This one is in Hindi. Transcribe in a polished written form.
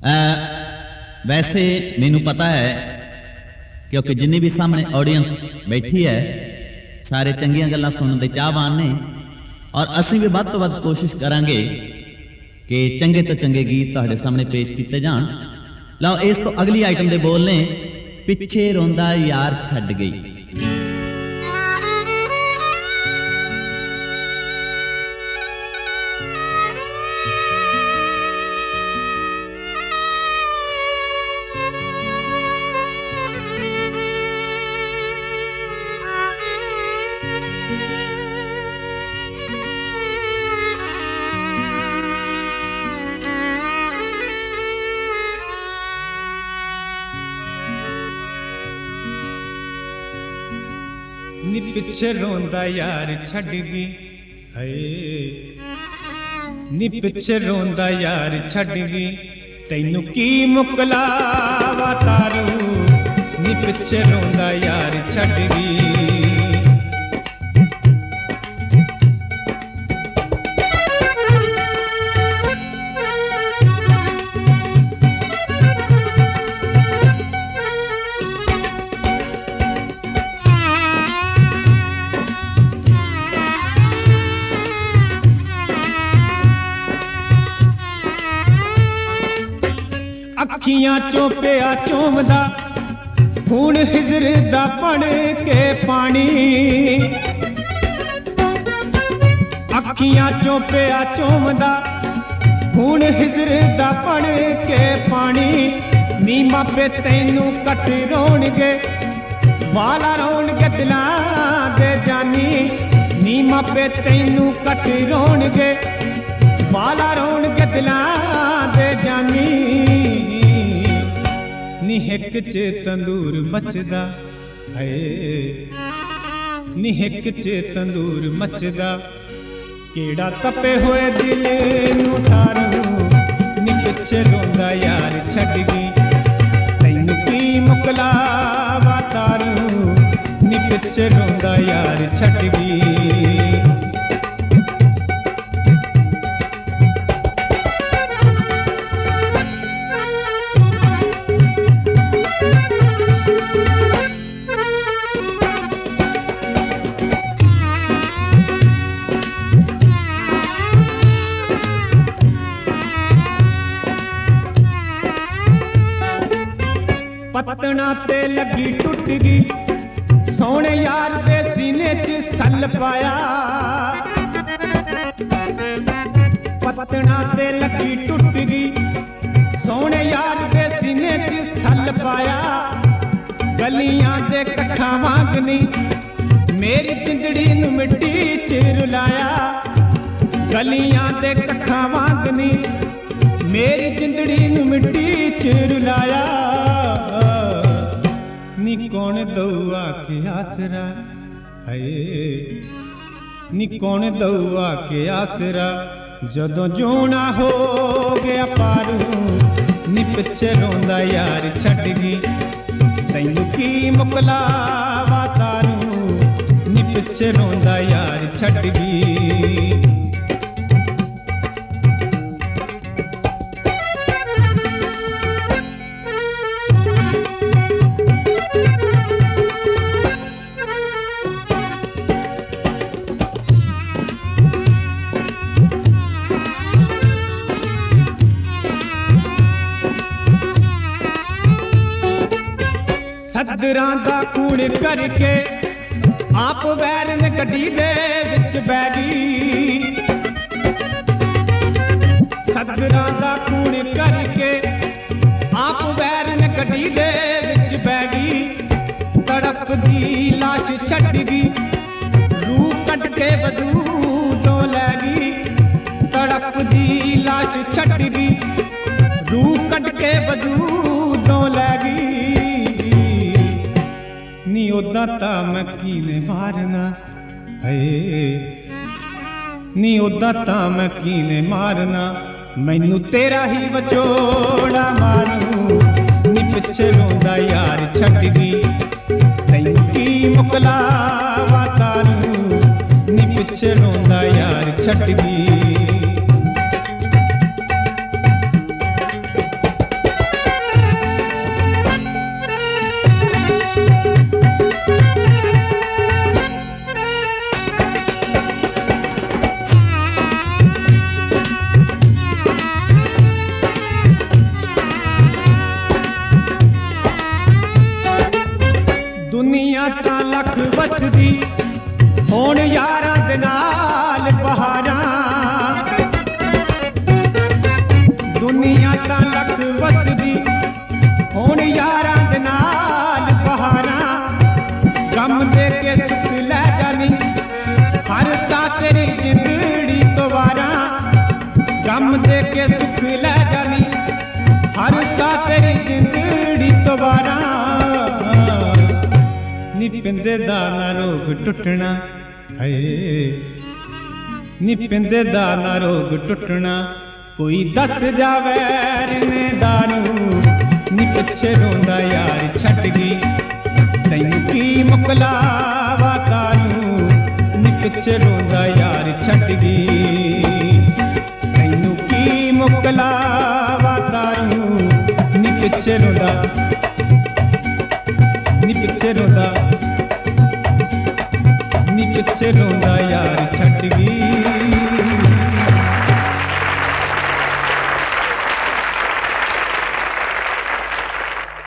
वैसे मैनू पता है क्योंकि जिन्नी भी सामने ऑडियंस बैठी है सारे चंगियां गल्लां सुनने दे चाहवान ने और असीं भी वध तो वध कोशिश करांगे कि चंगे तो चंगे गीत तुहाडे सामने पेश किए जान। लो इस तो अगली आइटम दे बोल ने पिछे रोंदा यार छड्ड गई। नी पिछे रोंदा यार छड़ गई है, नी पिछे रोंदा यार छड़ गई तैनू की मुकलावा तारू, नी पिछे रोंदा यार छड़ गई। अखियां चों पिया चोमदा खून हिजर दा बन के पानी, अखियां चों पिया चोमदा खून हिजर दा बन के पानी। नी मापे तैनू कट रोणगे वाला रोणगे दिलां दे जानी, नी मापे तैनू कट रोणगे वाला रोणगे दिलां दे जानी। नी हिक च तंदूर मचदा है, नी हिक च तंदूर मचदा केड़ा तपे होए दिल नू तारू, नी पिछे रोंदा यार छड़ गई तैनू की मुकलावा तारू, नी पिछे रोंदा यार छड़ गई। पतना ते लगी टुट गई सोने यार दे सीने च सल पाया, पतना ते लगी टुट गई सोने यार दे सीने च सल पाया। गलियां दे कट्ठा वांगनी मेरी जिंदड़ी नू मिट्टी च रुलाया, गलियां दे कट्ठा वांगनी मेरी जिंदड़ी नू मिट्टी च रुलाया। नी कौन दऊआ के आसरा है, नी कौन दऊआ के आसरा जदों जोना हो गया पारू, नी पिछे रोंदा यार छड़ गई तैनू की मुकलावा तारू, नी पिछे रोंदा यार छड़ गई। सदरां दा खून करके आप वैर ने गड्डी दे विच बै गई, सदरां दा खून करके आप वैर ने गड्डी दे विच बै गई। तड़प दी लाश छड्ड गई रूह कट के वजूदों लै गई, तड़प दी लाश छड्ड गई रूह कट के वजूदों लै गई। नी ओदा ता मैं कीने मारना है, नी ओदा ता मैं कीने मारना मैनू तेरा ही वचोड़ा मारू, नी पिछे रोंदा यार छड़ गई तैनू की मुकलावा तारू, नी पिछे रोंदा यार छड़ गई। वसदी होण यारां दे नाल बहारां दुनिया तां लख वसदी होण यारां दे नाल बहारां गम दे के सुख लै जानी हर सा तेरी जिंदड़ी तो वारां गम दे के सुख लै जानी हर सा तेरी जिंदड़ी तो वारां नी पिंदे दा ना रोग टुटना है नी पिंदे दा ना रोग टुटना कोई दस जावे ने दारू नी पिछे रोंदा यार छट गई तैनू की मुकलावा तारू नी पिछे रोंदा यार छट गई तैनू की मुकलावा तारू नी पिछे रोंदा नी पिछे रोंदा यार छट गई